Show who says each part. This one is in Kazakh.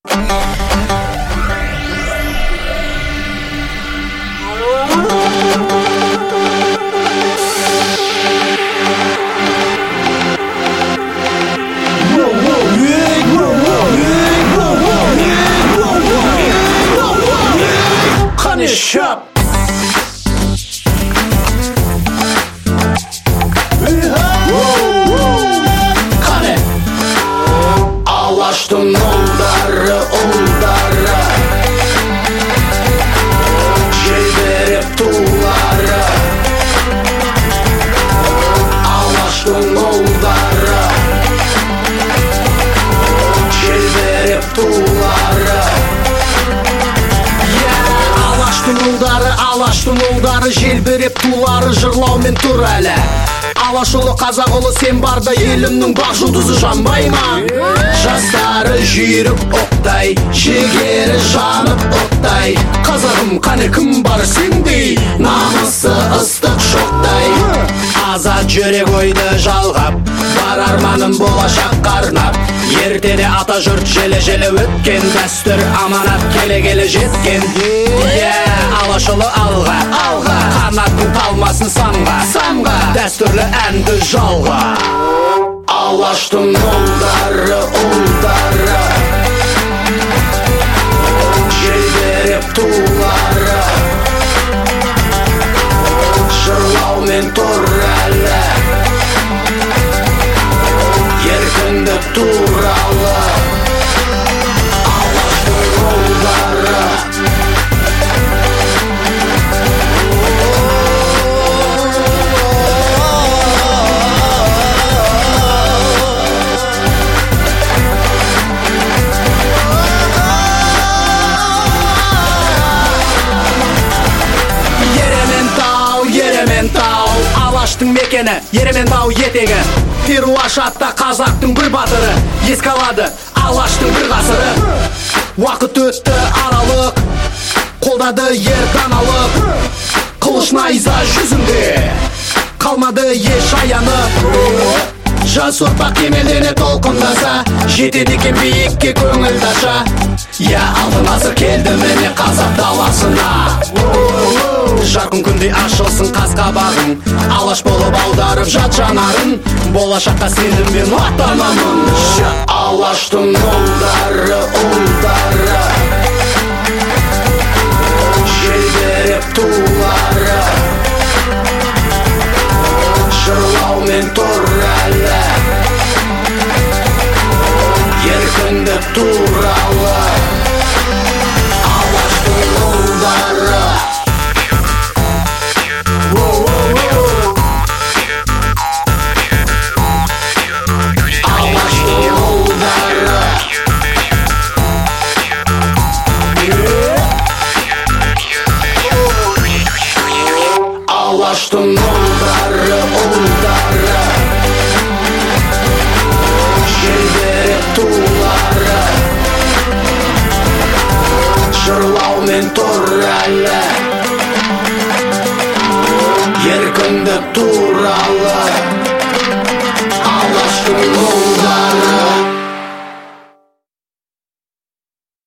Speaker 1: Shop. Kane Ağlaştım oldara Jelberip tuğlara Ağlaştım oldara Jelberip tuğlara Алаштың ұлдары желбіреп тулары жырлаумен тұр әлі. Алашұлы қазақ ұлы сен барда елімнің бақ жұлдызы жанбай ма? Жастары жүйрік оқтай, жігері жанып оттай. Қазағым қане кім бар сендей, намысы ыстық шоқтай. Азат жүрек ойды жалғап, бар арманым болашаққа арнап. Ертеде ата жұрт желе-желе өткен, дәстүр аманат келе-келе жеткен. Алашұлы алға, қанатын талмасын самға, дәстүрлі әнді жалға. Алаштың ұлдары желберіп тулары жырлаумен тұр әлі еркіндік туралы. Алаштың ұлдары Алаштың мекені, Ерейментау етегі. Перуаш атта қазақтың бір батыры, ескалады Алаштың бір ғасыры. Уақыт өтті аралық, қолдады ер даналық. Қылыш найза жүзінде, қалмады еш аянып. Жас ұрпақ кемелдене толқындаса, жетеді екен биікке көңіл таша. Алтын ғасыр келді міне қазақ даласына. Жарқын күндей ашылсын қас қабағың, алаш болып аударып жат жанарын. Болашаққа сеніммен аттанамын. Алаштың ұлдары желберіп тулары жырлаумен тұр әлі еркіндік туралы. Алаштың ұлдары Алаштың ұлдары желберіп тулары жырлаумен тұр әлі еркіндік туралы. Алаштың ұлдары